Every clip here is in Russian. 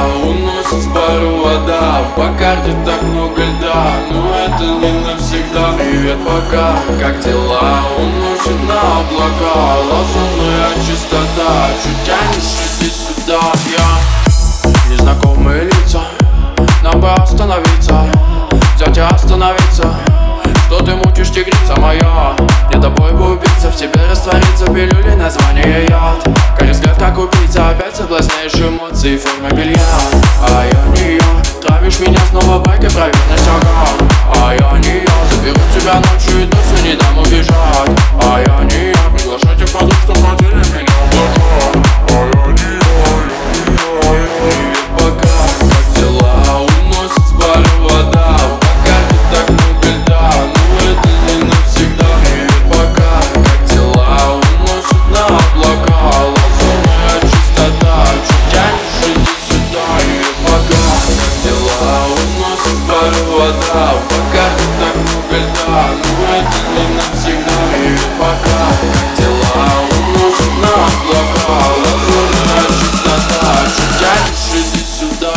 уносит с пару вода. По карте так много льда, но это не навсегда. Привет, пока, как дела? Уносит на облака лазурная чистота. Чуть тянешь, иди сюда. Я незнакомые лица, нам бы остановиться, взять и остановиться. Что ты мучишь, тигрица моя? Мне тобой бы убиться, в тебе раствориться пилюли, название яд. Карий взгляд, как убийца, опять соблазняешь эмоции в форме белья. А я не я, травишь меня снова байкой, проверенность ага. А я не я, заберу тебя ночью и точно не дам убежать. А я не я, приглашайте подруг, что хотели меня облака. А я не я, привет, пока, как дела? Уносит с пары вода. По карте так много льда, но это не навсегда. Привет, пока, как дела? Уносит на облака лазурная чистота. Чуть тянешь, иди сюда. Привет, пока, как дела? Уносит с пары вода. По карте так много льда, но это не навсегда. Привет, пока, как дела? Уносит на облака лазурная чистота. Чуть тянешь, иди сюда.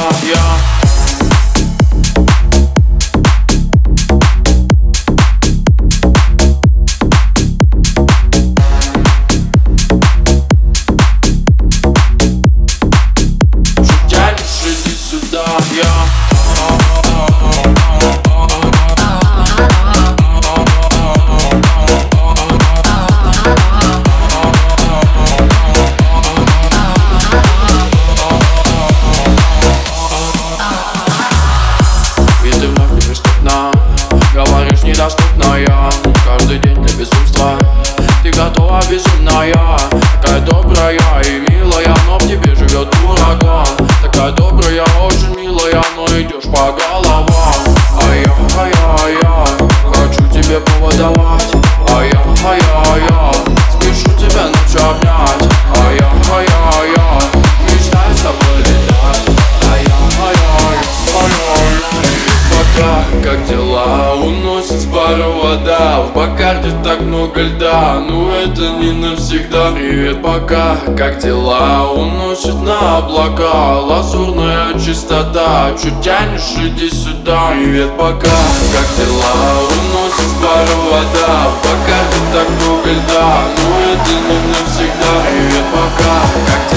Говоришь, недоступная, каждый день для безумства. Ты готова, безумная, такая добрая и милая, но в тебе живет ураган. Такая добрая, очень милая, но идешь по головам. А я хочу тебе повод давать. А я спешу тебя ночью обнять. А я мечтаю с тобой летать. А я пока, как дела? Уносит с пары вода. По карте так много льда, но это не навсегда. Привет, пока, как дела? Уносит на облака лазурная чистота. Чуть тянешь, иди сюда. Привет, пока, как дела? Уносит с пары вода. По карте так много льда, но это не навсегда. Привет, пока, как дела?